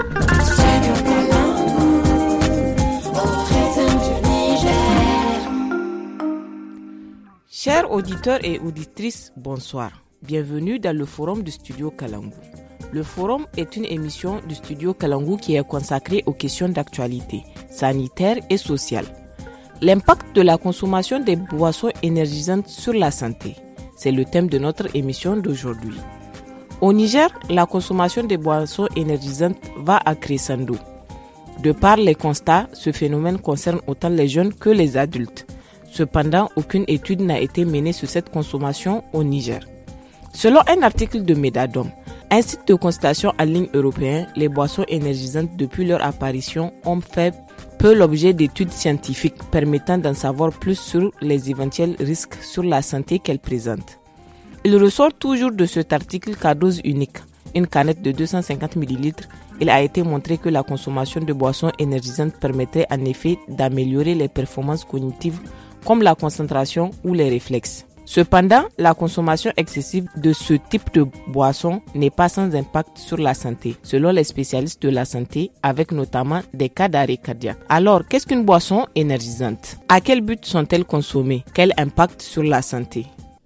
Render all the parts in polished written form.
Chers auditeurs et auditrices, bonsoir. Bienvenue dans le forum du studio Kalangu. Le forum est une émission du studio Kalangu qui est consacrée aux questions d'actualité, sanitaire et sociale. L'impact de la consommation des boissons énergisantes sur la santé, c'est le thème de notre émission d'aujourd'hui. Au Niger, la consommation des boissons énergisantes va à crescendo. De par les constats, ce phénomène concerne autant les jeunes que les adultes. Cependant, aucune étude n'a été menée sur cette consommation au Niger. Selon un article de Medadom, un site de constatation en ligne européen, les boissons énergisantes depuis leur apparition ont fait peu l'objet d'études scientifiques permettant d'en savoir plus sur les éventuels risques sur la santé qu'elles présentent. Il ressort toujours de cet article qu'à dose unique, une canette de 250 ml, il a été montré que la consommation de boissons énergisantes permettrait en effet d'améliorer les performances cognitives comme la concentration ou les réflexes. Cependant, la consommation excessive de ce type de boisson n'est pas sans impact sur la santé, selon les spécialistes de la santé, avec notamment des cas d'arrêt cardiaque. Alors, qu'est-ce qu'une boisson énergisante? À quel but sont-elles consommées? Quel impact sur la santé?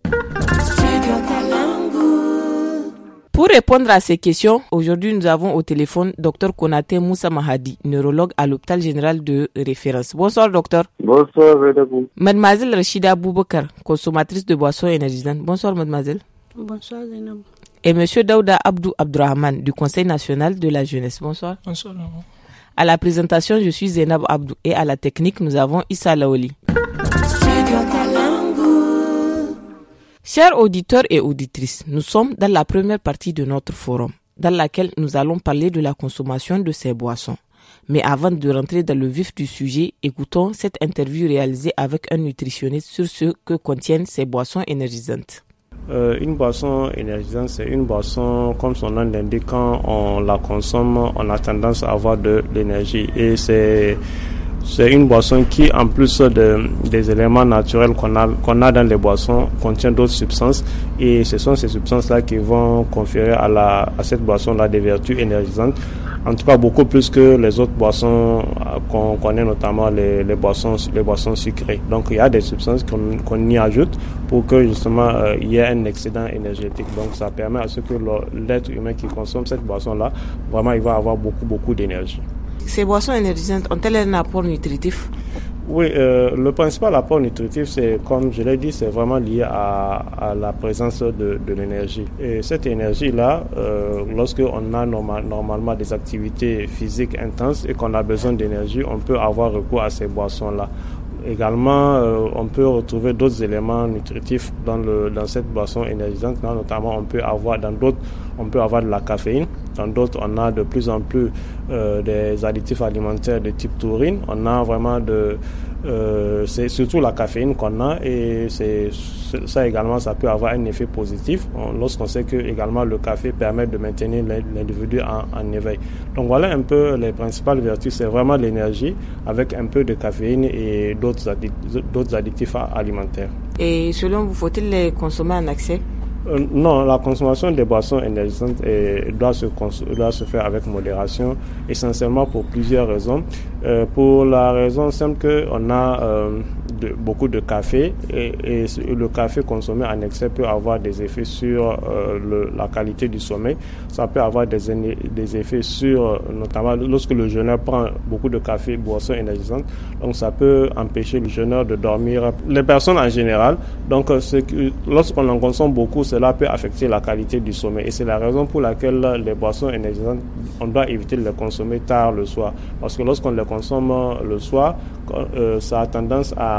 Pour répondre à ces questions, aujourd'hui nous avons au téléphone Dr Konaté Moussa Mahadi, neurologue à l'hôpital général de référence. Bonsoir docteur. Bonsoir Vedabou. Mademoiselle Rachida Aboubakar, consommatrice de boissons énergisantes. Bonsoir mademoiselle. Bonsoir Zainab. Et monsieur Daouda Abdou Abdourahman du Conseil national de la jeunesse. Bonsoir. Bonsoir. À la présentation, je suis Zainab Abdou et à la technique, nous avons Issa Laoli. Chers auditeurs et auditrices, nous sommes dans la première partie de notre forum, dans laquelle nous allons parler de la consommation de ces boissons. Mais avant de rentrer dans le vif du sujet, écoutons cette interview réalisée avec un nutritionniste sur ce que contiennent ces boissons énergisantes. Une boisson énergisante, c'est une boisson, comme son nom l'indique, quand on la consomme, on a tendance à avoir de l'énergie. Et c'est une boisson qui, en plus des éléments naturels qu'on a dans les boissons, contient d'autres substances. Et ce sont ces substances-là qui vont conférer à cette boisson-là des vertus énergisantes. En tout cas, beaucoup plus que les autres boissons qu'on connaît, notamment les boissons sucrées. Donc, il y a des substances qu'on y ajoute pour que, justement, il y ait un excédent énergétique. Donc, ça permet à ce que l'être humain qui consomme cette boisson-là, vraiment, il va avoir beaucoup d'énergie. Ces boissons énergisantes ont-elles un apport nutritif? Oui, le principal apport nutritif, c'est, comme je l'ai dit, c'est vraiment lié à la présence de l'énergie. Et cette énergie-là, lorsque on a normalement des activités physiques intenses et qu'on a besoin d'énergie, on peut avoir recours à ces boissons-là. Également, on peut retrouver d'autres éléments nutritifs dans cette boisson énergisante. Notamment, on peut avoir de la caféine. Dans d'autres, on a de plus en plus des additifs alimentaires de type taurine. On a vraiment c'est surtout la caféine qu'on a, et ça également, ça peut avoir un effet positif lorsqu'on sait que également le café permet de maintenir l'individu en éveil. Donc voilà un peu les principales vertus, c'est vraiment l'énergie avec un peu de caféine et d'autres additifs alimentaires. Et selon vous, faut-il les consommer en excès? Non, la consommation des boissons énergisantes doit se faire avec modération, essentiellement pour plusieurs raisons. Pour la raison simple qu'on a beaucoup de café, et le café consommé en excès peut avoir des effets sur la qualité du sommeil. Ça peut avoir des effets sur, notamment lorsque le jeûneur prend beaucoup de café, boissons énergisantes, donc ça peut empêcher le jeûneur de dormir. Les personnes en général, donc lorsqu'on en consomme beaucoup, cela peut affecter la qualité du sommeil, et c'est la raison pour laquelle les boissons énergisantes, on doit éviter de les consommer tard le soir, parce que lorsqu'on les consomme le soir, ça a tendance à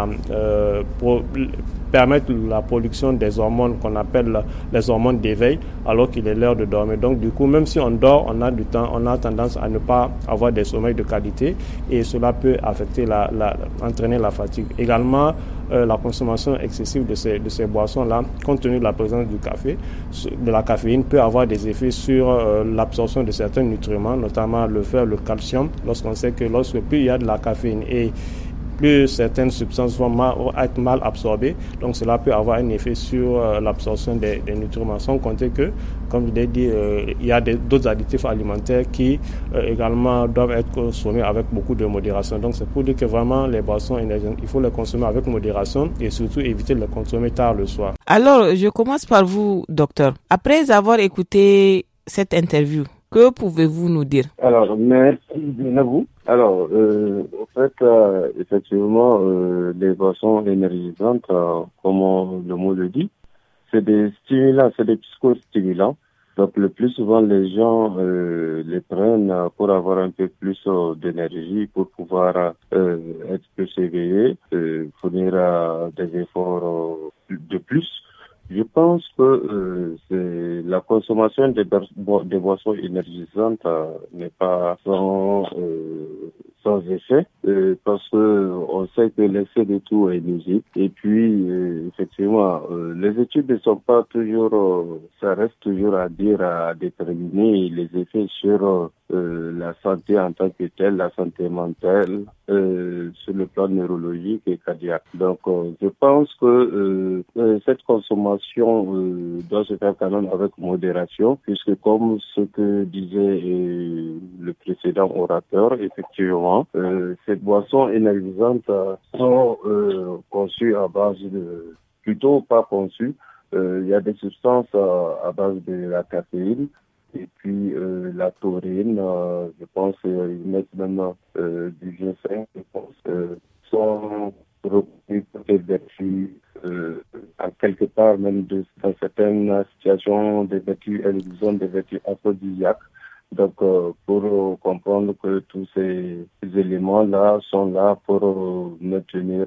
permettre la production des hormones qu'on appelle les hormones d'éveil, alors qu'il est l'heure de dormir. Donc du coup, même si on dort, on a du temps, on a tendance à ne pas avoir des sommeils de qualité, et cela peut affecter entraîner la fatigue. Également, la consommation excessive de ces boissons-là, compte tenu de la présence du café, de la caféine, peut avoir des effets sur l'absorption de certains nutriments, notamment le fer, le calcium. Lorsqu'on sait que plus il y a de la caféine et plus certaines substances vont être mal absorbées. Donc cela peut avoir un effet sur l'absorption des nutriments. Sans compter que, comme je l'ai dit, il y a d'autres additifs alimentaires qui également doivent être consommés avec beaucoup de modération. Donc c'est pour dire que vraiment les boissons énergisantes, il faut les consommer avec modération et surtout éviter de les consommer tard le soir. Alors, je commence par vous, docteur. Après avoir écouté cette interview, que pouvez-vous nous dire? Alors, merci à vous. Alors, en fait, effectivement, les boissons énergisantes, comme le mot le dit, c'est des stimulants, c'est des psychostimulants. Donc, le plus souvent, les gens les prennent pour avoir un peu plus d'énergie, pour pouvoir être plus éveillés, fournir des efforts de plus. Je pense que c'est la consommation des boissons énergisantes n'est pas sans effet, parce que on sait que l'excès de tout est nuisible. Et puis effectivement, les études ne sont pas toujours, ça reste toujours à dire, à déterminer les effets sur la santé en tant que telle, la santé mentale, sur le plan neurologique et cardiaque. Donc, je pense que cette consommation doit se faire quand même avec modération, puisque comme ce que disait le précédent orateur, effectivement, ces boissons énergisantes sont conçues à base de, plutôt pas conçues, il y a des substances à base de la caféine. Et puis la taurine, je pense qu'ils mettent même du G5, je pense, sont reconnus pour des vertus, en quelque part même dans certaines situations, des vertus, elles ont des vertus aphrodisiaques. Donc pour comprendre que tous ces éléments-là sont là pour maintenir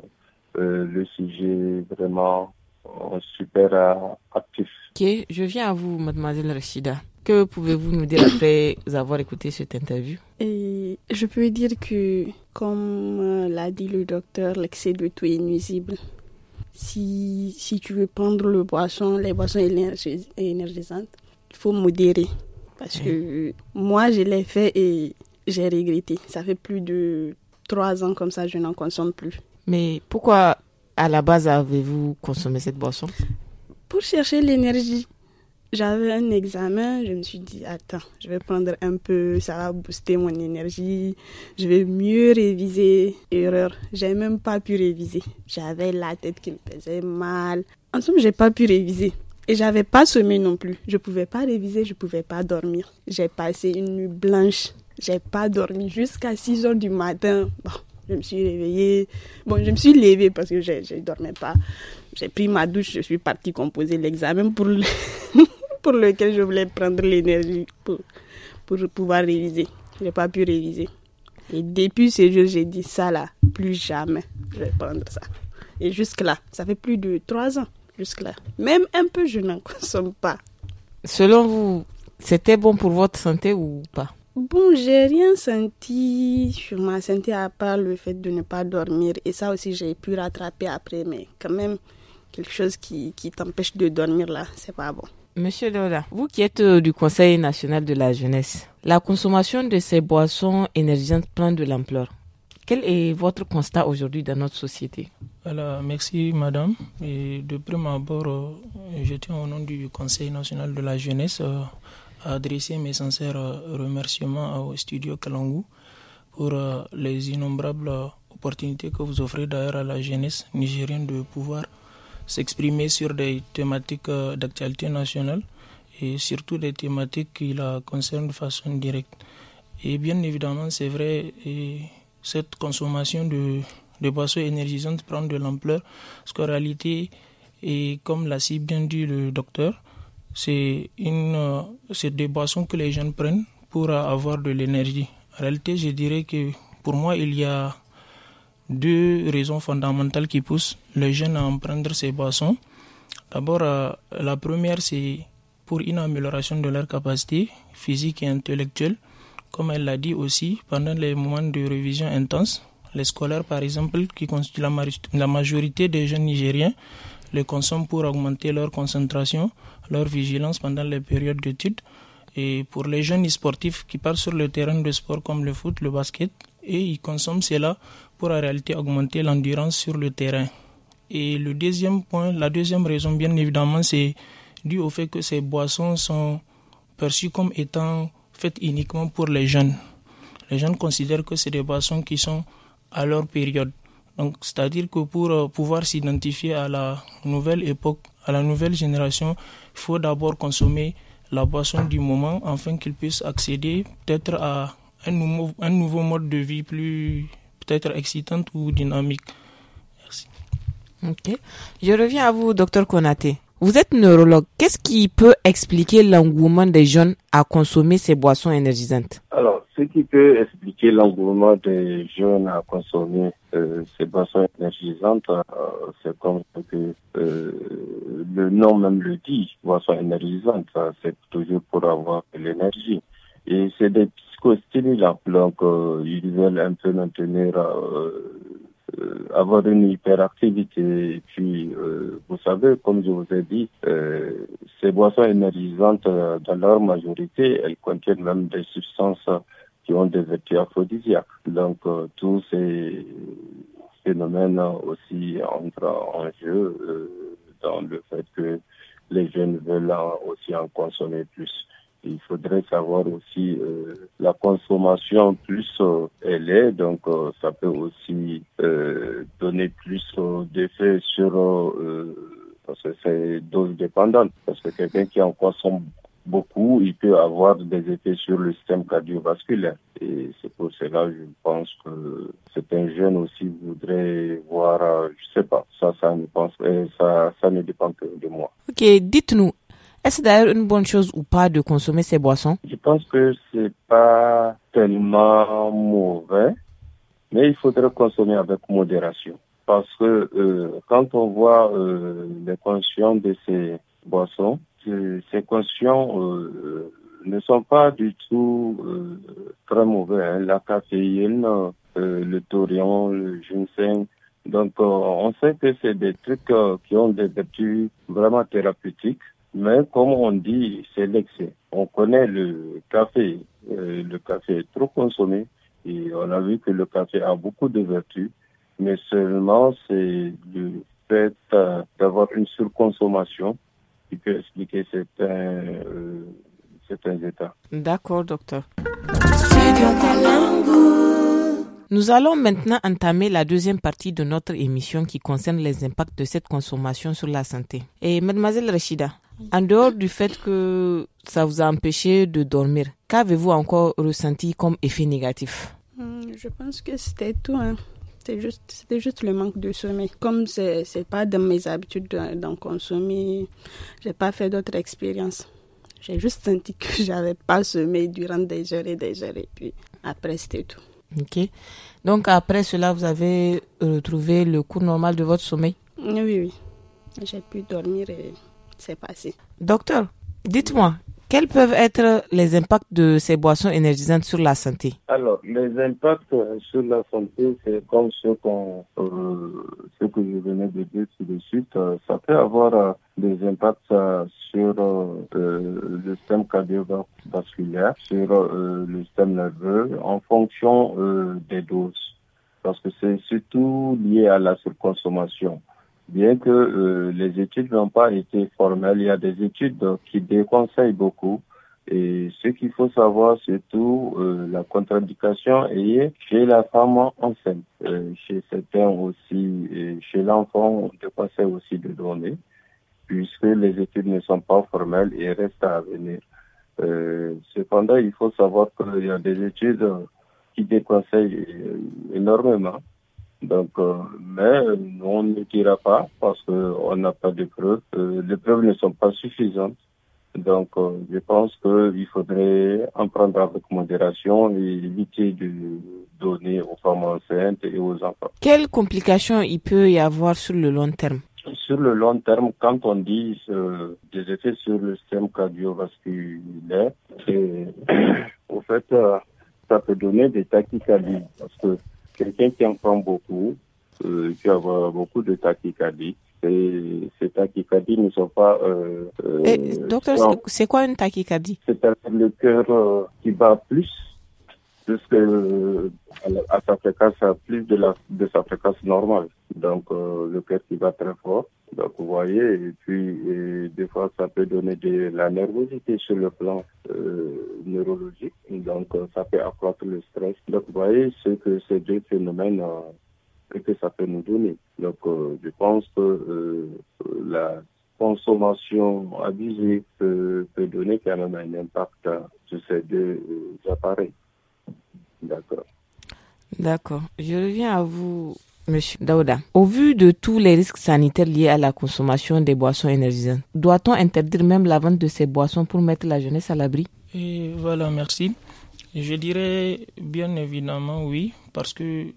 le sujet vraiment super actif. Ok, je viens à vous, mademoiselle Rachida. Que pouvez-vous nous dire après avoir écouté cette interview? Et je peux dire que, comme l'a dit le docteur, l'excès de tout est nuisible. Si tu veux prendre les boissons énergisantes, il faut modérer. Parce que moi, je l'ai fait et j'ai regretté. Ça fait plus de 3 ans comme ça, je n'en consomme plus. Mais pourquoi, à la base, avez-vous consommé cette boisson? Pour chercher l'énergie. J'avais un examen, je me suis dit, attends, je vais prendre un peu, ça va booster mon énergie, je vais mieux réviser. Erreur, j'ai même pas pu réviser. J'avais la tête qui me faisait mal. En somme, j'ai pas pu réviser. Et j'avais pas sommeil non plus. Je pouvais pas réviser, je pouvais pas dormir. J'ai passé une nuit blanche. J'ai pas dormi jusqu'à 6 heures du matin. Bon, je me suis réveillée. Bon, je me suis levée parce que je dormais pas. J'ai pris ma douche, je suis partie composer l'examen pour lequel je voulais prendre l'énergie pour pouvoir réviser. Je n'ai pas pu réviser. Et depuis ce jour, j'ai dit ça là, plus jamais je vais prendre ça. Et jusque-là, ça fait plus de 3 ans. Jusque-là, même un peu, je n'en consomme pas. Selon vous, c'était bon pour votre santé ou pas? Bon, j'ai rien senti sur ma santé à part le fait de ne pas dormir. Et ça aussi, j'ai pu rattraper après. Mais quand même, quelque chose qui t'empêche de dormir là, c'est pas bon. Monsieur Lola, vous qui êtes du Conseil national de la jeunesse, la consommation de ces boissons énergisantes prend de l'ampleur. Quel est votre constat aujourd'hui dans notre société? Alors, merci madame. Et de prime abord, je tiens au nom du Conseil national de la jeunesse à adresser mes sincères remerciements au studio Kalangu pour les innombrables opportunités que vous offrez d'ailleurs à la jeunesse nigérienne de pouvoir s'exprimer sur des thématiques d'actualité nationale et surtout des thématiques qui la concernent de façon directe. Et bien évidemment, c'est vrai, cette consommation de boissons énergisantes prend de l'ampleur, parce qu'en réalité, et comme l'a si bien dit le docteur, c'est des boissons que les jeunes prennent pour avoir de l'énergie. En réalité, je dirais que pour moi, il y a 2 raisons fondamentales qui poussent les jeunes à en prendre ces boissons. D'abord, la première, c'est pour une amélioration de leur capacité physique et intellectuelle. Comme elle l'a dit aussi, pendant les moments de révision intense, les scolaires par exemple, qui constituent la majorité des jeunes nigériens, les consomment pour augmenter leur concentration, leur vigilance pendant les périodes d'études. Et pour les jeunes sportifs qui partent sur le terrain de sport comme le foot, le basket, et ils consomment cela pour en réalité augmenter l'endurance sur le terrain. Et le deuxième point, la deuxième raison bien évidemment, c'est dû au fait que ces boissons sont perçues comme étant faites uniquement pour les jeunes. Les jeunes considèrent que c'est des boissons qui sont à leur période. Donc, c'est-à-dire que pour pouvoir s'identifier à la nouvelle époque, à la nouvelle génération, il faut d'abord consommer la boisson du moment afin qu'ils puissent accéder peut-être à un nouveau mode de vie plus peut-être excitant ou dynamique. Merci. Ok. Je reviens à vous, Dr Konaté. Vous êtes neurologue. Qu'est-ce qui peut expliquer l'engouement des jeunes à consommer ces boissons énergisantes? Alors, ce qui peut expliquer l'engouement des jeunes à consommer ces boissons énergisantes, c'est comme que le nom même le dit, boissons énergisantes, c'est toujours pour avoir de l'énergie. Et c'est des psychostimulants, donc ils veulent un peu maintenir avoir une hyperactivité. Et puis, vous savez, comme je vous ai dit, ces boissons énergisantes, dans leur majorité, elles contiennent même des substances qui ont des vertus aphrodisiaques. Donc, tous ces phénomènes aussi entrent en jeu dans le fait que les jeunes veulent aussi en consommer plus. Il faudrait savoir aussi la consommation plus elle est, donc ça peut aussi donner plus d'effets sur parce que c'est dose dépendante. Parce que quelqu'un qui en consomme beaucoup, il peut avoir des effets sur le système cardiovasculaire. Et c'est pour cela, je pense que certains jeunes aussi voudraient voir, je sais pas, ça ne dépend que de moi. Ok, dites-nous. Est-ce d'ailleurs une bonne chose ou pas de consommer ces boissons? Je pense que c'est pas tellement mauvais, mais il faudrait consommer avec modération. Parce que quand on voit les conscients de ces boissons, ces conscients ne sont pas du tout très mauvais. Hein. La caféine, le thorium, le ginseng. Donc on sait que c'est des trucs qui ont des vertus vraiment thérapeutiques. Mais comme on dit, c'est l'excès. On connaît le café. Le café est trop consommé et on a vu que le café a beaucoup de vertus, mais seulement c'est le fait d'avoir une surconsommation qui peut expliquer certains états. D'accord, docteur. Nous allons maintenant entamer la deuxième partie de notre émission qui concerne les impacts de cette consommation sur la santé. Et mademoiselle Rachida, en dehors du fait que ça vous a empêché de dormir, qu'avez-vous encore ressenti comme effet négatif? Je pense que c'était tout. Hein. C'était juste le manque de sommeil. Comme c'est pas dans mes habitudes d'en consommer, j'ai pas fait d'autres expériences. J'ai juste senti que j'avais pas sommeil durant des heures et puis après c'était tout. Ok. Donc après cela, vous avez retrouvé le cours normal de votre sommeil? Oui. J'ai pu dormir et c'est passé. Docteur, dites-moi, quels peuvent être les impacts de ces boissons énergisantes sur la santé? Alors, les impacts sur la santé, c'est comme ce que je venais de dire tout de suite. Ça peut avoir des impacts sur le système cardiovasculaire, sur le système nerveux, en fonction des doses. Parce que c'est surtout lié à la surconsommation. Bien que les études n'ont pas été formelles, il y a des études qui déconseillent beaucoup. Et ce qu'il faut savoir, surtout, la contre-indication est chez la femme enceinte. Chez certains aussi, et chez l'enfant, on déconseille aussi de donner, puisque les études ne sont pas formelles et restent à venir. Cependant, il faut savoir qu'il y a des études qui déconseillent énormément. Donc, mais on ne dira pas parce qu'on n'a pas de preuves. Les preuves ne sont pas suffisantes. Donc, je pense qu'il faudrait en prendre avec modération et éviter de donner aux femmes enceintes et aux enfants. Quelles complications il peut y avoir sur le long terme? Sur le long terme, quand on dit des effets sur le système cardiovasculaire, au fait, ça peut donner des tachycardies parce que quelqu'un qui en prend beaucoup, il peut avoir beaucoup de tachycardie. Et ces tachycardies ne sont pas... docteur, c'est quoi une tachycardie? C'est-à-dire le cœur qui bat plus que à sa fréquence plus de sa fréquence normale. Donc le cœur qui bat très fort. Donc vous voyez, et puis des fois ça peut donner de la nervosité sur le plan neurologique. Donc ça peut accroître le stress. Donc vous voyez ce que ces deux phénomènes que ça peut nous donner. Donc je pense que la consommation abusée peut donner quand même un impact sur ces deux appareils. D'accord. D'accord. Je reviens à vous, Monsieur Daouda. Au vu de tous les risques sanitaires liés à la consommation des boissons énergisantes, doit-on interdire même la vente de ces boissons pour mettre la jeunesse à l'abri? Et voilà, merci. Je dirais bien évidemment oui, parce que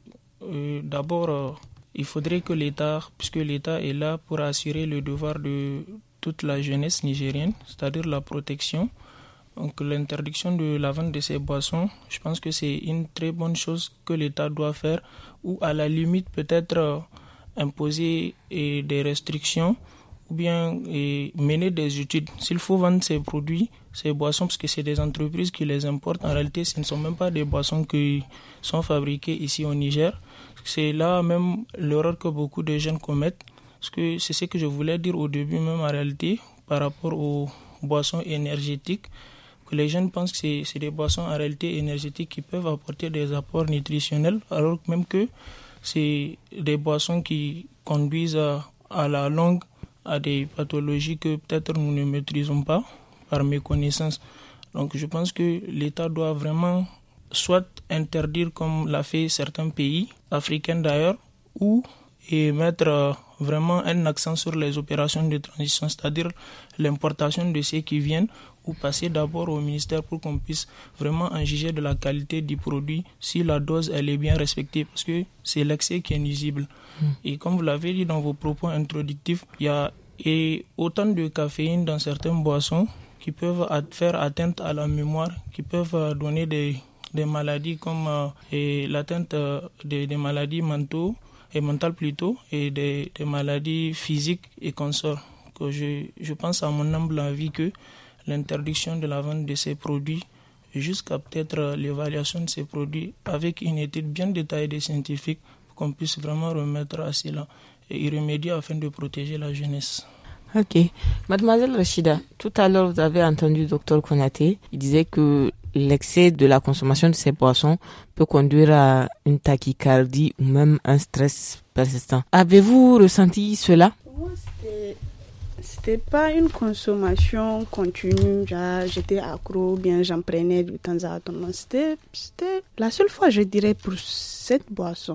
d'abord, il faudrait que l'État, puisque l'État est là pour assurer le devoir de toute la jeunesse nigérienne, c'est-à-dire la protection. Donc l'interdiction de la vente de ces boissons, je pense que c'est une très bonne chose que l'État doit faire, ou à la limite peut-être imposer des restrictions ou bien mener des études. S'il faut vendre ces produits, ces boissons, parce que c'est des entreprises qui les importent, en réalité ce ne sont même pas des boissons qui sont fabriquées ici au Niger. C'est là même l'erreur que beaucoup de jeunes commettent, parce que c'est ce que je voulais dire au début même en réalité par rapport aux boissons énergétiques, que les jeunes pensent que c'est des boissons en réalité énergétiques qui peuvent apporter des apports nutritionnels, alors même que c'est des boissons qui conduisent à la longue à des pathologies que peut-être nous ne maîtrisons pas par méconnaissance. Donc je pense que l'État doit vraiment soit interdire comme l'a fait certains pays africains d'ailleurs, ou mettre vraiment un accent sur les opérations de transition, c'est-à-dire l'importation de ceux qui viennent, ou passer d'abord au ministère pour qu'on puisse vraiment en juger de la qualité du produit, si la dose elle est bien respectée, parce que c'est l'excès qui est nuisible. Et comme vous l'avez dit dans vos propos introductifs, il y a autant de caféine dans certaines boissons qui peuvent faire atteinte à la mémoire, qui peuvent donner des maladies comme l'atteinte des maladies mentales plutôt, et des maladies physiques et consorts. Que je pense à mon humble avis que l'interdiction de la vente de ces produits jusqu'à peut-être l'évaluation de ces produits avec une étude bien détaillée des scientifiques pour qu'on puisse vraiment remettre à cela et y remédier afin de protéger la jeunesse. Ok. Mademoiselle Rachida, tout à l'heure vous avez entendu Dr Konaté, il disait que l'excès de la consommation de ces boissons peut conduire à une tachycardie ou même un stress persistant. Avez-vous ressenti cela? C'était pas une consommation continue, genre j'étais accro, bien j'en prenais de temps à autre. Non, c'était la seule fois, je dirais, pour cette boisson.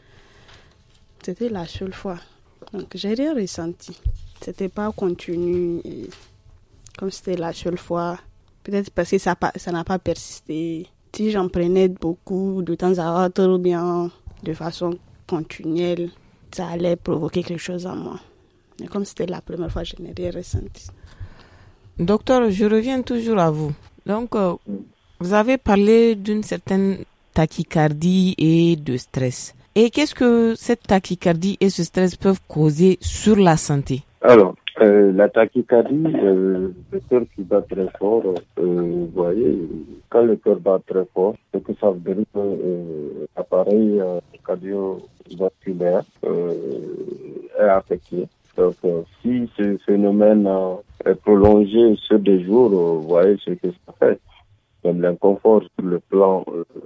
C'était la seule fois. Donc j'ai rien ressenti. C'était pas continu. Et comme c'était la seule fois, peut-être parce que ça n'a pas persisté. Si j'en prenais beaucoup de temps à autre ou bien de façon continuelle, ça allait provoquer quelque chose en moi. Mais comme c'était la première fois, je n'ai rien ressenti. Docteur, je reviens toujours à vous. Donc, vous avez parlé d'une certaine tachycardie et de stress. Et qu'est-ce que cette tachycardie et ce stress peuvent causer sur la santé? Alors, la tachycardie, le cœur qui bat très fort, vous voyez, quand le cœur bat très fort, c'est que ça veut dire que l'appareil cardiovasculaire est affecté. Donc, si ce phénomène est prolongé sur des jours, vous voyez ce que ça fait, comme l'inconfort sur le plan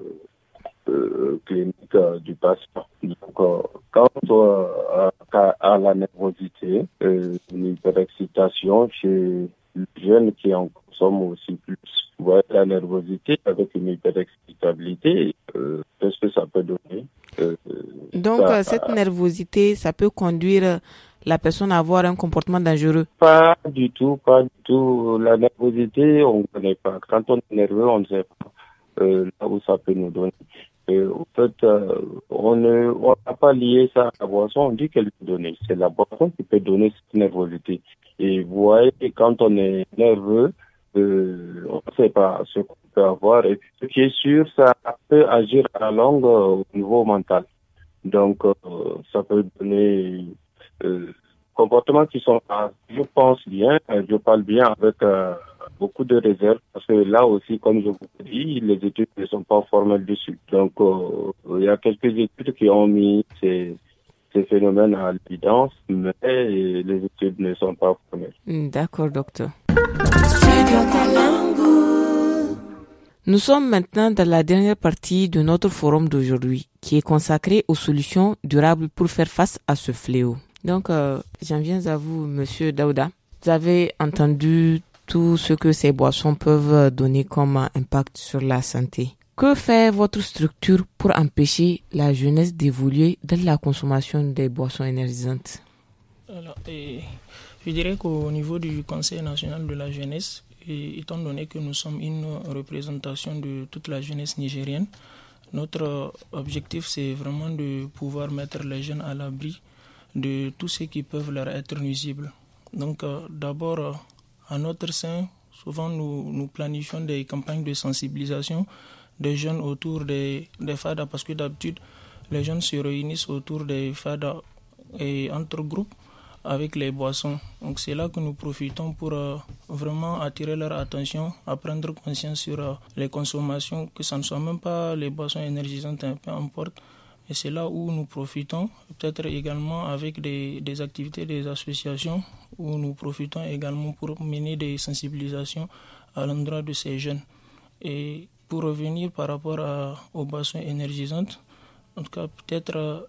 clinique du patient. Donc, quant à la nervosité, une hyperexcitation chez les jeunes qui en consomment aussi plus. Vous voyez, la nervosité avec une hyperexcitabilité, qu'est-ce que ça peut donner? Donc, cette nervosité, ça peut conduire la personne à avoir un comportement dangereux? Pas du tout. La nervosité, on ne connaît pas. Quand on est nerveux, on ne sait pas là où ça peut nous donner. En fait, on n'a pas lié ça à la boisson, on dit qu'elle peut donner. C'est la boisson qui peut donner cette nervosité. Et vous voyez, quand on est nerveux, on ne sait pas ce qu'on peut avoir. Et puis, ce qui est sûr, ça peut agir à la longue au niveau mental. Donc, ça peut donner comportements qui sont, je pense bien, je parle bien avec beaucoup de réserves parce que là aussi, comme je vous ai dit, les études ne sont pas formelles dessus. Donc, il y a quelques études qui ont mis ces phénomènes à l'évidence, mais les études ne sont pas formelles. D'accord, docteur. Nous sommes maintenant dans la dernière partie de notre forum d'aujourd'hui, qui est consacrée aux solutions durables pour faire face à ce fléau. Donc, j'en viens à vous, Monsieur Daouda. Vous avez entendu tout ce que ces boissons peuvent donner comme impact sur la santé. Que fait votre structure pour empêcher la jeunesse d'évoluer dans la consommation des boissons énergisantes? Alors, je dirais qu'au niveau du Conseil national de la jeunesse, étant donné que nous sommes une représentation de toute la jeunesse nigérienne, notre objectif c'est vraiment de pouvoir mettre les jeunes à l'abri de tout ce qui peut leur être nuisible. Donc d'abord, à notre sein, souvent nous planifions des campagnes de sensibilisation des jeunes autour des FADA, parce que d'habitude les jeunes se réunissent autour des FADA et entre groupes avec les boissons. Donc c'est là que nous profitons pour vraiment attirer leur attention, à prendre conscience sur les consommations, que ce ne soit même pas les boissons énergisantes, peu importe. Et c'est là où nous profitons, peut-être également avec des activités des associations, où nous profitons également pour mener des sensibilisations à l'endroit de ces jeunes. Et pour revenir par rapport aux boissons énergisantes, en tout cas peut-être,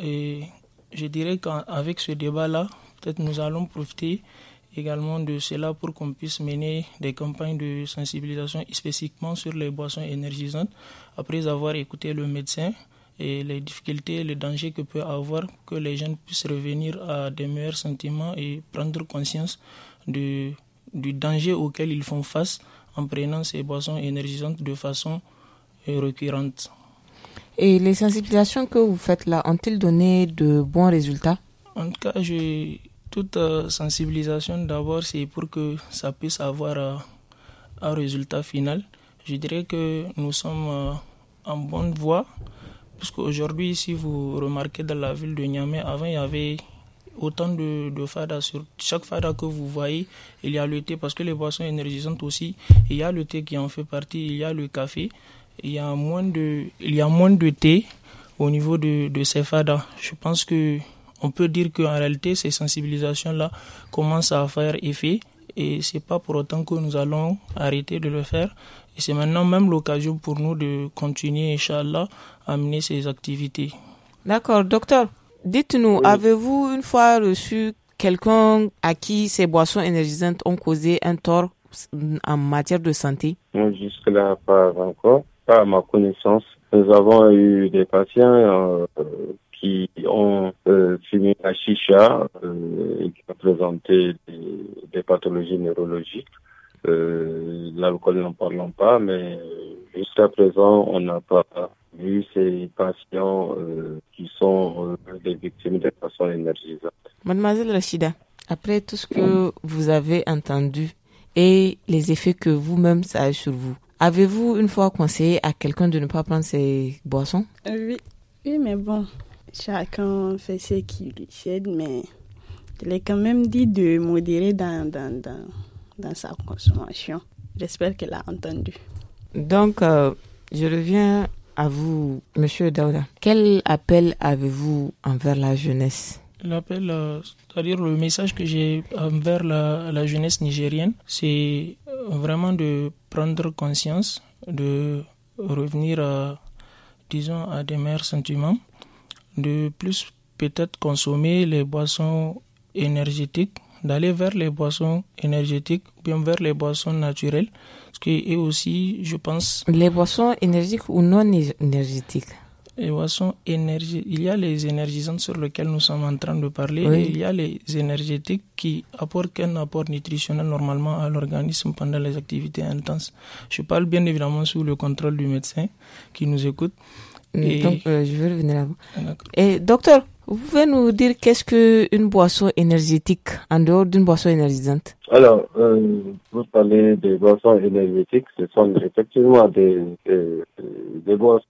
je dirais qu'avec ce débat-là, peut-être nous allons profiter également de cela pour qu'on puisse mener des campagnes de sensibilisation spécifiquement sur les boissons énergisantes, après avoir écouté le médecin et les difficultés, les dangers que peut avoir, que les jeunes puissent revenir à des meilleurs sentiments et prendre conscience du danger auquel ils font face en prenant ces boissons énergisantes de façon récurrente. Et les sensibilisations que vous faites là, ont-elles donné de bons résultats? En tout cas, toute sensibilisation d'abord, c'est pour que ça puisse avoir un résultat final. Je dirais que nous sommes en bonne voie, puisqu'aujourd'hui, si vous remarquez dans la ville de Niamey, avant il y avait autant de fadas. Sur chaque fada que vous voyez, il y a le thé, parce que les boissons énergisantes aussi, il y a le thé qui en fait partie, il y a le café, il y a moins de thé au niveau de ces fadas. Je pense que on peut dire qu'en réalité, ces sensibilisations-là commencent à faire effet, et c'est pas pour autant que nous allons arrêter de le faire. Et c'est maintenant même l'occasion pour nous de continuer, Inch'Allah, à mener ces activités. D'accord, docteur. Dites-nous, avez-vous une fois reçu quelqu'un à qui ces boissons énergisantes ont causé un tort en matière de santé? Non, jusque-là, pas encore, pas à ma connaissance. Nous avons eu des patients qui ont fumé la chicha et qui ont présenté des pathologies neurologiques. L'alcool, n'en parlons pas, mais jusqu'à présent, on n'a pas vu ces patients qui sont des victimes des boissons énergisantes. Mademoiselle Rachida, après tout ce que vous avez entendu et les effets que vous-même ça a sur vous, avez-vous une fois conseillé à quelqu'un de ne pas prendre ces boissons? Oui, mais bon, chacun fait ce qui lui aide, mais je l'ai quand même dit de modérer dans sa consommation. J'espère qu'elle a entendu. Donc, je reviens à vous, Monsieur Daouda. Quel appel avez-vous envers la jeunesse? L'appel, c'est-à-dire le message que j'ai envers la jeunesse nigérienne, c'est vraiment de prendre conscience, de revenir à des meilleurs sentiments, de plus peut-être consommer les boissons énergétiques, d'aller vers les boissons énergétiques ou bien vers les boissons naturelles. Parce que, et aussi, je pense... Les boissons énergiques ou non énergétiques? Les boissons énergétiques. Il y a les énergisantes sur lesquelles nous sommes en train de parler, et il y a les énergétiques qui apportent un apport nutritionnel normalement à l'organisme pendant les activités intenses. Je parle bien évidemment sous le contrôle du médecin qui nous écoute. Donc, je vais revenir à vous. Et docteur, vous pouvez nous dire qu'est-ce qu'une boisson énergétique en dehors d'une boisson énergisante? Alors, vous parlez des boissons énergétiques, ce sont effectivement des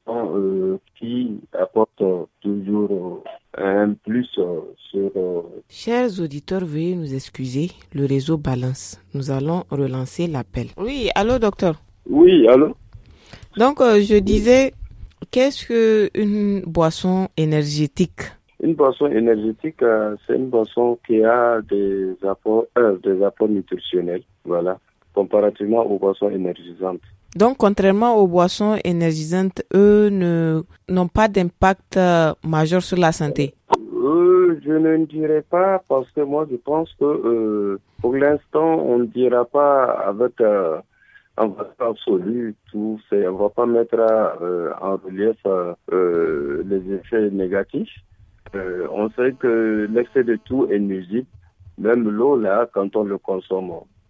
boissons qui apportent toujours un plus Chers auditeurs, veuillez nous excuser, le réseau balance. Nous allons relancer l'appel. Oui, allô docteur? Oui, allô? Donc, je disais, qu'est-ce qu'une boisson énergétique? Une boisson énergétique, c'est une boisson qui a des apports nutritionnels, voilà, comparativement aux boissons énergisantes. Donc, contrairement aux boissons énergisantes, eux n'ont pas d'impact majeur sur la santé. Je ne dirais pas parce que moi je pense que pour l'instant on ne dira pas avec un valeur absolu tout. On ne va pas mettre en relief les effets négatifs. On sait que l'excès de tout est nuisible. Même l'eau là, quand on le consomme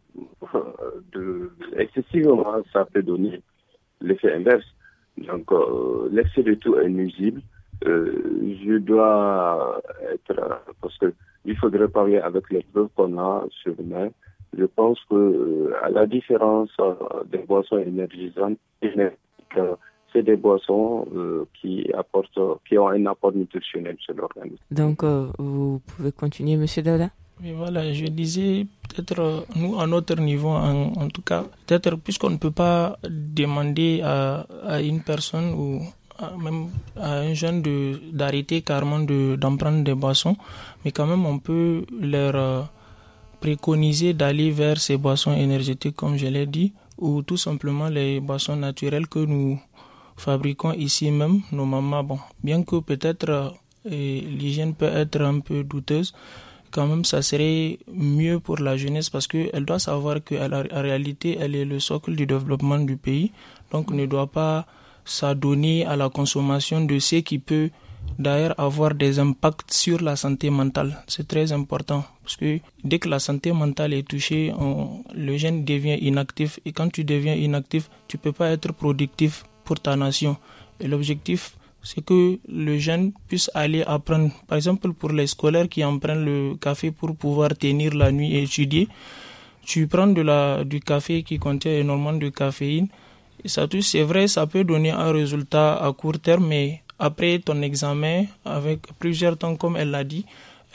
excessivement, ça peut donner l'effet inverse. Donc l'excès de tout est nuisible. Je dois être, parce que il faudrait parler avec les preuves qu'on a sur main. Je pense que à la différence des boissons énergisantes, c'est des boissons qui ont un apport nutritionnel sur l'organisme. Donc vous pouvez continuer, Monsieur Dada. Oui, voilà, je disais peut-être nous à notre niveau, en tout cas, peut-être puisqu'on ne peut pas demander à une personne ou même à un jeune d'arrêter carrément d'en prendre des boissons, mais quand même on peut leur préconiser d'aller vers ces boissons énergétiques comme je l'ai dit, ou tout simplement les boissons naturelles que nous fabriquons ici même, nos mamans. Bon, bien que peut-être l'hygiène peut être un peu douteuse, quand même ça serait mieux pour la jeunesse parce qu'elle doit savoir qu'en réalité elle est le socle du développement du pays, donc ne doit pas s'adonner à la consommation de ce qui peut d'ailleurs avoir des impacts sur la santé mentale. C'est très important parce que dès que la santé mentale est touchée, le jeune devient inactif et quand tu deviens inactif, tu peux pas être productif pour ta nation. Et l'objectif, c'est que le jeune puisse aller apprendre. Par exemple, pour les scolaires qui en prennent le café pour pouvoir tenir la nuit et étudier, tu prends du café qui contient énormément de caféine. Et ça, c'est vrai, ça peut donner un résultat à court terme, mais après ton examen, avec plusieurs temps, comme elle l'a dit,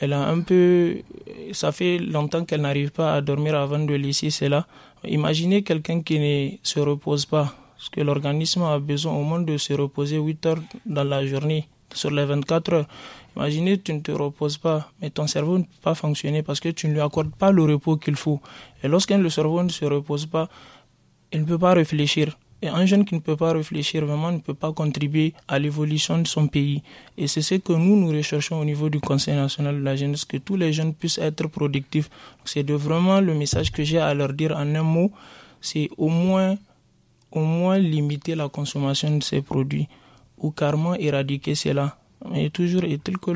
ça fait longtemps qu'elle n'arrive pas à dormir avant de laisser cela. Imaginez quelqu'un qui ne se repose pas, parce que l'organisme a besoin au moins de se reposer 8 heures dans la journée, sur les 24 heures. Imaginez, tu ne te reposes pas, mais ton cerveau ne peut pas fonctionner parce que tu ne lui accordes pas le repos qu'il faut. Et lorsqu'un cerveau ne se repose pas, il ne peut pas réfléchir. Et un jeune qui ne peut pas réfléchir vraiment ne peut pas contribuer à l'évolution de son pays. Et c'est ce que nous recherchons au niveau du Conseil national de la jeunesse, que tous les jeunes puissent être productifs. C'est vraiment le message que j'ai à leur dire en un mot, c'est au moins limiter la consommation de ces produits ou carrément éradiquer cela. Mais toujours est-il que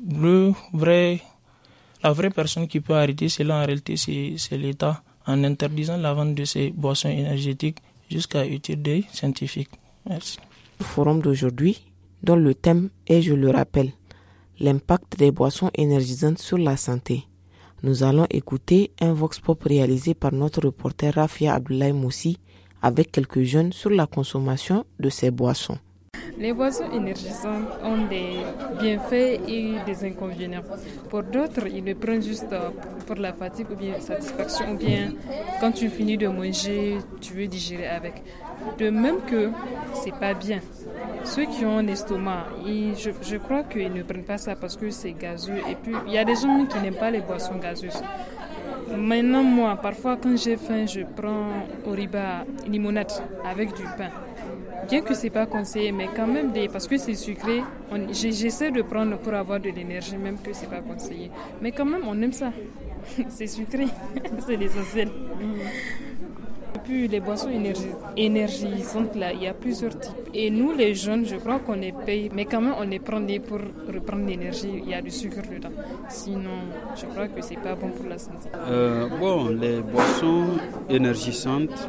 la vraie personne qui peut arrêter cela en réalité c'est l'État, en interdisant la vente de ces boissons énergétiques jusqu'à études scientifiques. Merci. Le forum d'aujourd'hui, dont le thème est, je le rappelle, l'impact des boissons énergisantes sur la santé. Nous allons écouter un vox pop réalisé par notre reporter Rafia Abdoulaye Moussi avec quelques jeunes sur la consommation de ces boissons. Les boissons énergisantes ont des bienfaits et des inconvénients. Pour d'autres, ils le prennent juste pour la fatigue ou bien satisfaction, ou bien quand tu finis de manger, tu veux digérer avec. De même que c'est pas bien. Ceux qui ont un estomac, je crois qu'ils ne prennent pas ça parce que c'est gazeux. Et puis, il y a des gens qui n'aiment pas les boissons gazeuses. Maintenant, moi, parfois, quand j'ai faim, je prends Oriba limonade avec du pain. Bien que c'est pas conseillé, mais quand même, parce que c'est sucré, j'essaie de prendre pour avoir de l'énergie, même que c'est pas conseillé. Mais quand même, on aime ça. C'est sucré, c'est l'essentiel. Et puis les boissons énergisantes, là, il y a plusieurs types. Et nous, les jeunes, je crois qu'on les paye, mais quand même, on les prend pour reprendre l'énergie. Il y a du sucre dedans. Sinon, je crois que c'est pas bon pour la santé. Les boissons énergisantes,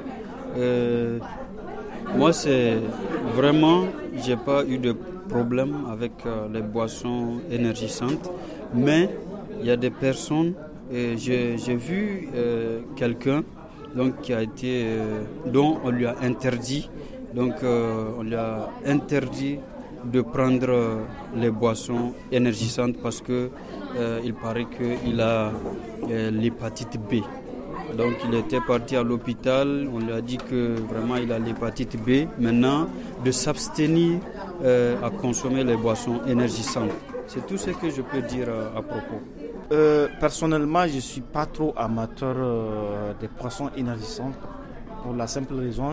moi, c'est vraiment, j'ai pas eu de problème avec les boissons énergisantes, mais il y a des personnes, j'ai vu quelqu'un donc qui a été, dont on lui a interdit, donc on lui a interdit de prendre les boissons énergisantes parce que il paraît qu'il a l'hépatite B. Donc il était parti à l'hôpital, on lui a dit que vraiment il a l'hépatite B. Maintenant, de s'abstenir à consommer les boissons énergisantes. C'est tout ce que je peux dire à propos. Personnellement, je ne suis pas trop amateur des boissons énergisantes. Pour la simple raison,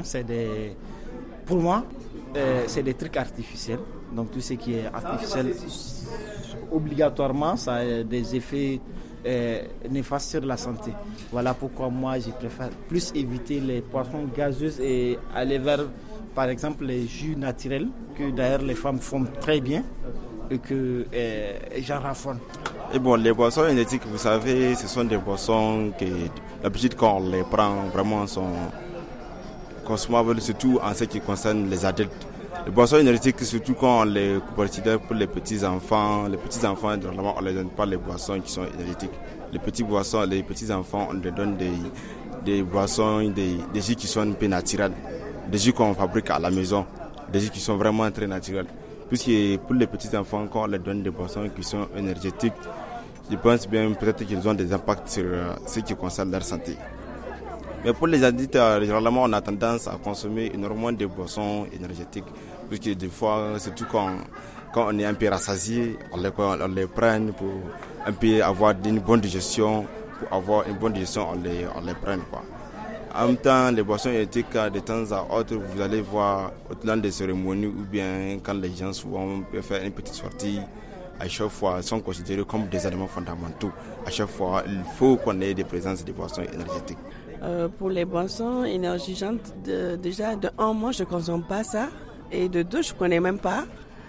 pour moi, c'est des trucs artificiels. Donc tout ce qui est artificiel, obligatoirement, ça a des effets néfastes sur la santé. Voilà pourquoi moi, je préfère plus éviter les boissons gazeuses et aller vers, par exemple, les jus naturels, que d'ailleurs les femmes font très bien et que j'en raffole. Et bon, les boissons énergétiques, vous savez, ce sont des boissons qui, d'habitude, quand on les prend, vraiment sont consommables, surtout en ce qui concerne les adultes. Les boissons énergétiques, surtout quand on les considère pour les petits-enfants, normalement, on ne les donne pas les boissons qui sont énergétiques. Les petits-enfants, on leur donne des boissons, des jus qui sont un peu naturels, des jus qu'on fabrique à la maison, des jus qui sont vraiment très naturels. Puisque pour les petits-enfants, quand on leur donne des boissons qui sont énergétiques, je pense bien peut-être qu'ils ont des impacts sur ce qui concerne leur santé. Mais pour les adultes, généralement, on a tendance à consommer énormément de boissons énergétiques. Puisque des fois, surtout quand on est un peu rassasié, on les prend pour un peu avoir une bonne digestion. Pour avoir une bonne digestion, on les prend, quoi. En même temps, les boissons énergétiques, de temps à autre, vous allez voir au-delà des cérémonies ou bien quand les gens souvent peuvent faire une petite sortie, à chaque fois, sont considérés comme des éléments fondamentaux. À chaque fois, il faut qu'on ait des présences de boissons énergétiques. Pour les boissons énergisantes, déjà, de un, moi, je ne consomme pas ça. Et de deux, je ne connais même pas.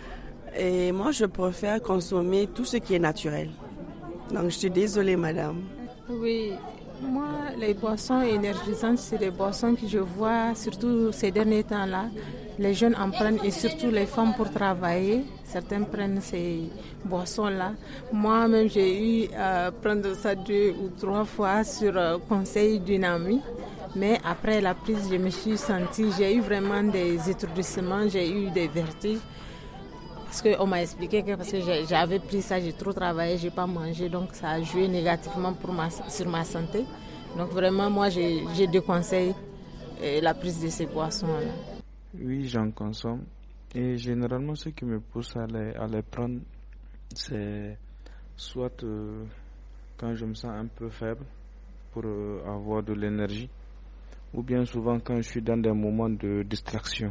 Et moi, je préfère consommer tout ce qui est naturel. Donc, je suis désolée, madame. Oui, moi, les boissons énergisantes, c'est des boissons que je vois, surtout ces derniers temps-là. Les jeunes en prennent et surtout les femmes pour travailler. Certains prennent ces boissons-là. Moi-même, j'ai eu à prendre ça 2 ou 3 fois sur conseil d'une amie. Mais après la prise, je me suis sentie, j'ai eu vraiment des étourdissements, j'ai eu des vertiges. Parce qu'on m'a expliqué que parce que j'avais pris ça, j'ai trop travaillé, je n'ai pas mangé. Donc ça a joué négativement sur ma santé. Donc vraiment, moi, j'ai déconseillé la prise de ces boissons-là. Oui, j'en consomme. Et généralement, ce qui me pousse à les prendre, c'est soit quand je me sens un peu faible pour avoir de l'énergie, ou bien souvent quand je suis dans des moments de distraction.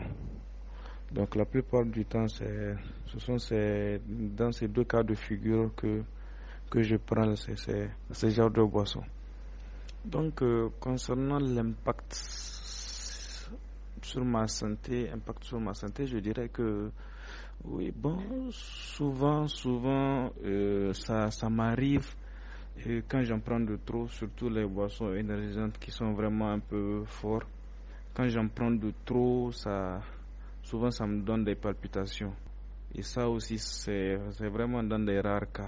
Donc la plupart du temps, ce sont dans ces 2 cas de figure que je prends ce genre de boisson. Donc concernant l'impact sur ma santé, je dirais que oui, bon, souvent ça m'arrive quand j'en prends de trop, surtout les boissons énergisantes qui sont vraiment un peu fortes. Quand j'en prends de trop, souvent ça me donne des palpitations. Et ça aussi, c'est vraiment dans des rares cas.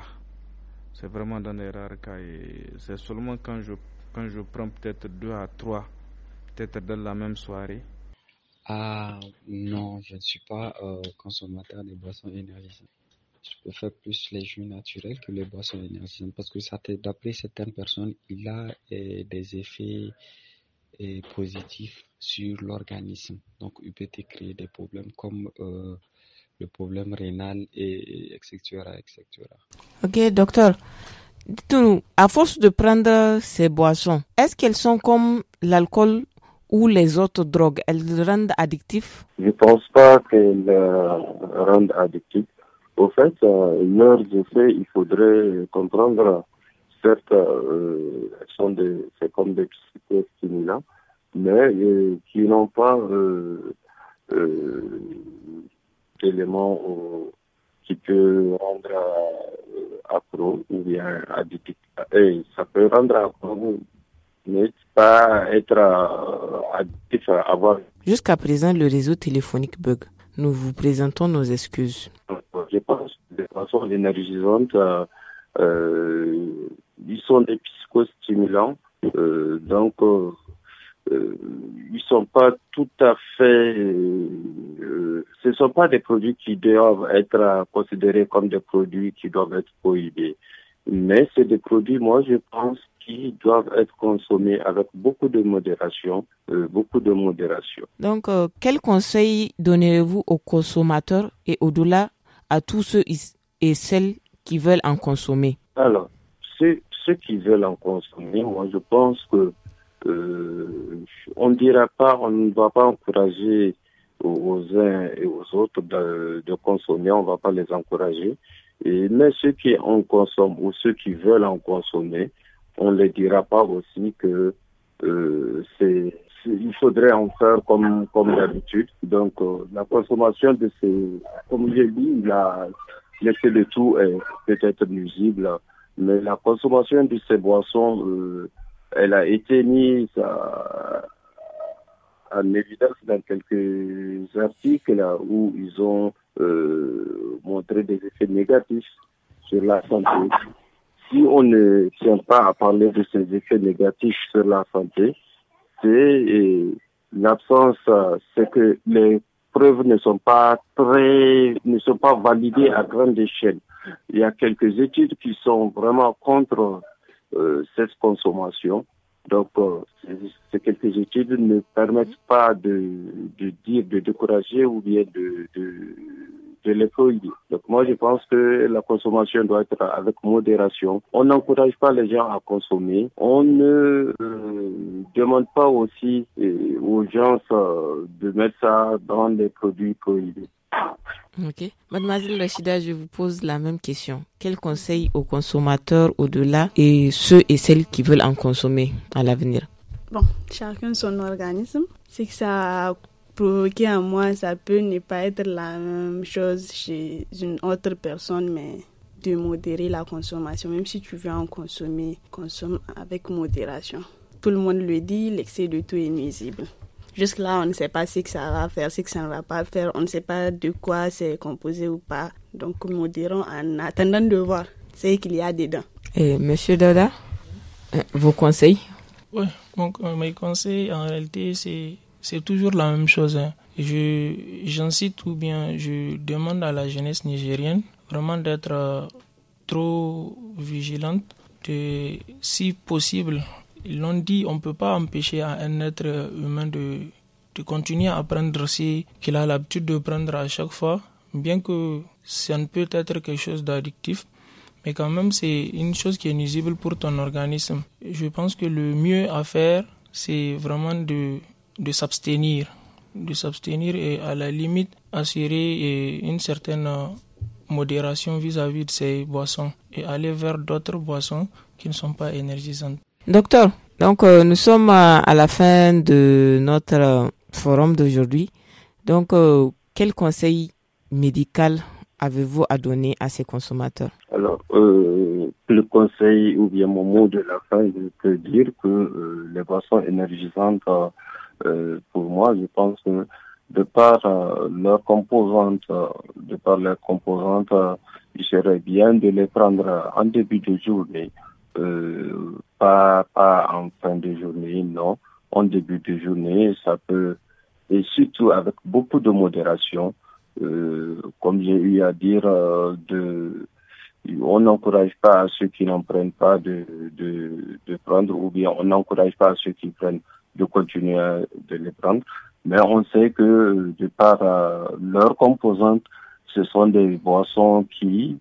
Et c'est seulement quand je prends peut-être 2 à 3, peut-être dans la même soirée. Ah non, je ne suis pas consommateur des boissons énergisantes. Je préfère plus les jus naturels que les boissons énergisantes parce que d'après certaines personnes, il a des effets positifs sur l'organisme. Donc, il peut créer des problèmes comme le problème rénal, etc. Ok, docteur. Dites-nous, à force de prendre ces boissons, est-ce qu'elles sont comme l'alcool ou les autres drogues? Elles rendent addictifs? Je ne pense pas qu'elles rendent addictifs. Au fait, leurs effets, il faudrait comprendre, certes, c'est comme des psychostimulants, mais qui n'ont pas d'éléments qui peut rendre accro ou bien addictif. Et ça peut rendre accro, mais pas être addictif à avoir. Jusqu'à présent, le réseau téléphonique bug. Nous vous présentons nos excuses. Je pense que de façon énergisante, ils sont des psychostimulants. Donc, ils sont pas tout à fait, ce sont pas des produits qui doivent être considérés comme des produits qui doivent être prohibés. Mais c'est des produits, moi, je pense, qui doivent être consommés avec beaucoup de modération, Donc, quel conseil donnez-vous aux consommateurs et au-delà à tous ceux et celles qui veulent en consommer? Alors, ceux qui veulent en consommer, moi, je pense que on ne va pas encourager aux uns et aux autres de consommer, on ne va pas les encourager. Mais ceux qui en consomment ou ceux qui veulent en consommer, on ne les dira pas aussi que il faudrait en faire comme d'habitude. Donc, la consommation de comme je dis, l'effet de tout est peut-être nuisible, mais la consommation de ces boissons, elle a été mise en évidence dans quelques articles où ils ont montré des effets négatifs sur la santé. Si on ne tient pas à parler de ces effets négatifs sur la santé, c'est l'absence, c'est que les preuves ne sont pas validées à grande échelle. Il y a quelques études qui sont vraiment contre cette consommation. Donc, ces quelques études ne permettent pas de décourager ou bien de les prohiber. Donc, moi, je pense que la consommation doit être avec modération. On n'encourage pas les gens à consommer. On ne demande pas aussi aux gens de mettre ça dans les produits prohibés. Ok. Mademoiselle Rachida, je vous pose la même question. Quel conseil aux consommateurs au-delà et ceux et celles qui veulent en consommer à l'avenir? Bon, chacun son organisme. C'est que ça a provoqué en moi, ça peut ne pas être la même chose chez une autre personne, mais de modérer la consommation. Même si tu veux en consommer, consomme avec modération. Tout le monde le dit, l'excès de tout est nuisible. Jusque-là, on ne sait pas ce que ça va faire, ce que ça ne va pas faire. On ne sait pas de quoi c'est composé ou pas. Donc, modérons en attendant de voir ce qu'il y a dedans. Et Monsieur Dada, vos conseils? Oui, donc mes conseils, en réalité, c'est toujours la même chose. Hein. J'incite ou bien je demande à la jeunesse nigérienne vraiment d'être trop vigilante. Si possible, ils l'ont dit, on ne peut pas empêcher à un être humain de continuer à prendre ce qu'il a l'habitude de prendre à chaque fois, bien que ça ne peut être quelque chose d'addictif, mais quand même c'est une chose qui est nuisible pour ton organisme. Je pense que le mieux à faire, c'est vraiment de s'abstenir et à la limite assurer une certaine modération vis-à-vis de ces boissons et aller vers d'autres boissons qui ne sont pas énergisantes. Docteur, donc nous sommes à la fin de notre forum d'aujourd'hui. Donc, quel conseil médical avez-vous à donner à ces consommateurs? Alors, le conseil ou bien mon mot de la fin, je peux dire que les boissons énergisantes, pour moi, je pense que de par leurs composantes, il serait bien de les prendre en début de journée. Pas en fin de journée, non. En début de journée, ça peut, et surtout avec beaucoup de modération, comme j'ai eu à dire, on n'encourage pas à ceux qui n'en prennent pas de prendre, ou bien on n'encourage pas à ceux qui prennent de continuer de les prendre. Mais on sait que de par leurs composantes, ce sont des boissons qui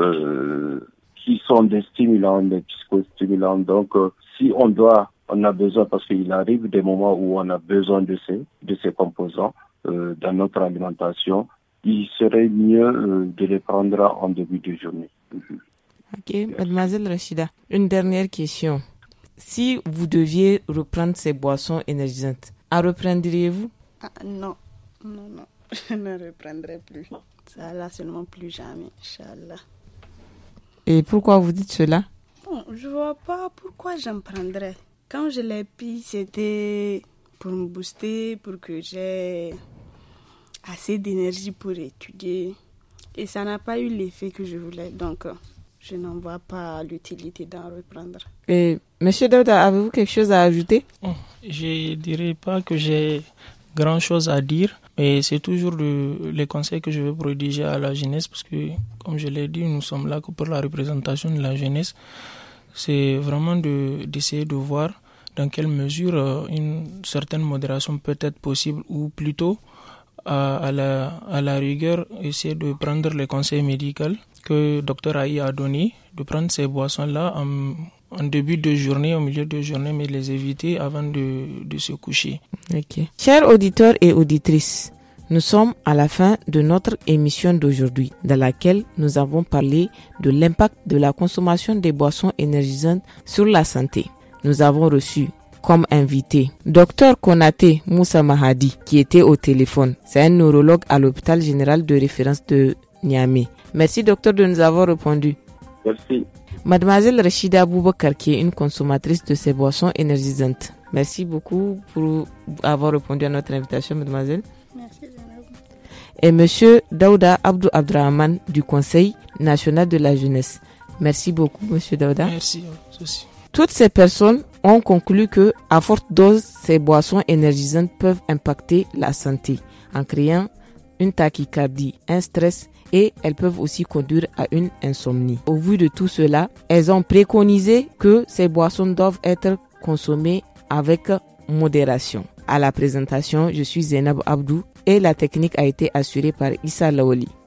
sont des stimulants, des psychostimulants. Donc, si on a besoin, parce qu'il arrive des moments où on a besoin de ces composants dans notre alimentation, il serait mieux de les prendre en début de journée. Ok, Mademoiselle Rachida, une dernière question. Si vous deviez reprendre ces boissons énergisantes, en reprendriez-vous? Non, je ne reprendrai plus. Ça là seulement plus jamais, Inch'Allah. Et pourquoi vous dites cela? Bon, je vois pas pourquoi j'en prendrais. Quand je l'ai pris, c'était pour me booster, pour que j'ai assez d'énergie pour étudier. Et ça n'a pas eu l'effet que je voulais. Donc, je n'en vois pas l'utilité d'en reprendre. Et Monsieur Daouda, avez-vous quelque chose à ajouter? Je dirais pas que j'ai grand chose à dire, mais c'est toujours les conseils que je vais prodiguer à la jeunesse, parce que, comme je l'ai dit, nous sommes là que pour la représentation de la jeunesse. C'est vraiment d'essayer de voir dans quelle mesure une certaine modération peut être possible, ou plutôt à la rigueur essayer de prendre les conseils médicaux que Dr Aïe a donné, de prendre ces boissons-là en début de journée, au milieu de journée, mais les éviter avant de se coucher. Okay. Chers auditeurs et auditrices, nous sommes à la fin de notre émission d'aujourd'hui, dans laquelle nous avons parlé de l'impact de la consommation des boissons énergisantes sur la santé. Nous avons reçu comme invité Dr Konaté Moussa Mahadi, qui était au téléphone. C'est un neurologue à l'hôpital général de référence de Niamey. Merci docteur de nous avoir répondu. Merci. Mademoiselle Rachida Aboubakar, qui est une consommatrice de ces boissons énergisantes. Merci beaucoup pour avoir répondu à notre invitation, mademoiselle. Merci. Et monsieur Daouda Abdou Abdrahman du Conseil national de la jeunesse. Merci beaucoup, monsieur Daouda. Merci. Toutes ces personnes ont conclu que, à forte dose, ces boissons énergisantes peuvent impacter la santé en créant une tachycardie, un stress, et elles peuvent aussi conduire à une insomnie. Au vu de tout cela, elles ont préconisé que ces boissons doivent être consommées avec modération. À la présentation, je suis Zainab Abdou et la technique a été assurée par Issa Laoli.